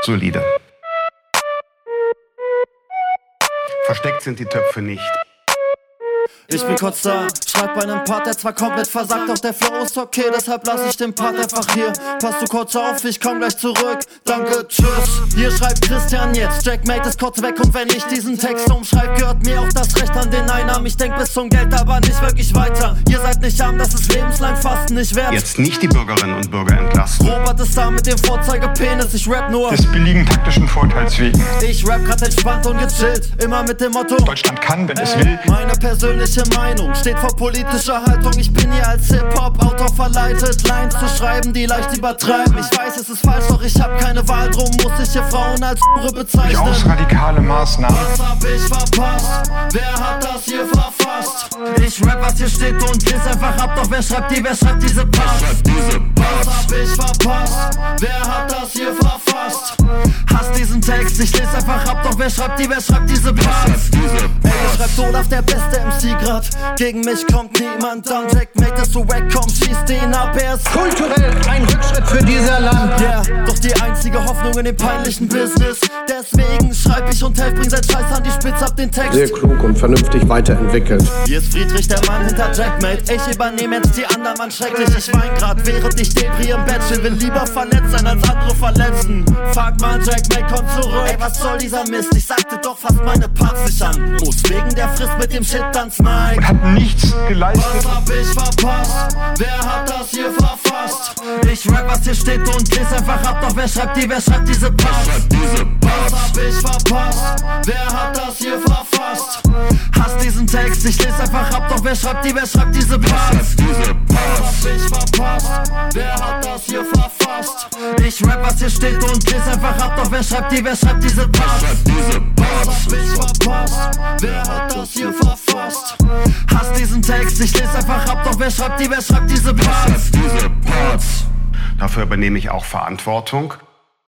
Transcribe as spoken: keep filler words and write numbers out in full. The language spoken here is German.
solide. Versteckt sind die Töpfe nicht. Ich bin kurz da, schreib bei einem Part, der zwar komplett versagt, doch der Flow ist okay, deshalb lass ich den Part einfach hier. Pass du kurz auf, ich komm gleich zurück, danke, tschüss. Hier schreibt Christian jetzt, Jackmate ist kurz weg und wenn ich diesen Text umschreib, gehört mir auch das Recht an den Einnahmen. Ich denk bis zum Geld, aber nicht wirklich weiter. Ihr seid nicht arm, das ist lebenslang Fasten nicht wert. Jetzt nicht die Bürgerinnen und Bürger entlasten. Robert ist da mit dem Vorzeigepenis, ich rap nur des billigen taktischen Vorteils wegen. Ich rap grad entspannt und gechillt, immer mit dem Motto Deutschland kann, wenn es will. Meine persönliche Meinung steht vor politischer Haltung. Ich bin hier als Hip-Hop-Autor verleitet, Lines zu schreiben, die leicht übertreiben. Ich weiß, es ist falsch, doch ich hab keine Wahl, drum muss ich hier Frauen als Hure bezeichnen. Durchaus radikale Maßnahmen. Was hab ich verpasst? Wer hat das hier verfasst? Ich rap, was hier steht und lese einfach ab, doch wer schreibt die, wer schreibt diese Parts? Was hab ich verpasst? Wer hat das hier verfasst? Hass diesen Text, ich lese einfach ab, doch wer schreibt die, wer schreibt diese Parts? Ey, ihr schreibt Olaf, der beste M C grad. Gegen mich kommt niemand an. Jackmate ist so wack, komm, schieß den ab. Er ist kulturell ein Rückschritt für dieser Land. Ja, yeah, doch die einzige Hoffnung in dem peinlichen Business. Deswegen schreib ich und helf, bring sein Scheiß an die Spitze, ab den Text. Sehr klug und vernünftig weiterentwickelt. Hier ist Friedrich, der Mann hinter Jackmate. Ich übernehme jetzt die anderen, Mann, schrecklich. Ich wein grad, während ich Depri im Bett chill. Will lieber verletzt sein als andere verletzen. Fuck mal, Jackmate, komm zurück. Ey, was soll dieser Mist? Ich sagte doch fast meine Parts nicht an. Muss wegen der Frist mit dem Shit dann Mike. Und hat nichts geleistet. Was hab ich verpasst? Wer hat das hier verfasst? Ich rap, was hier steht und lese einfach ab, doch wer schreibt die, wer schreibt diese Parts? Was hab ich verpasst? Wer hat das hier verfasst? Hass diesen Text, ich lese einfach ab, doch wer schreibt die, wer schreibt diese Parts? Was hab ich verpasst? Wer hat das hier verfasst? Ich rap, was hier steht und lese einfach ab, doch wer schreibt die, wer schreibt diese Parts? Was hab ich verpasst? Wer hat das hier verfasst? Hass diesen Text, ich lese einfach ab, doch wer schreibt die, wer schreibt diese Parts? Dafür übernehme ich auch Verantwortung.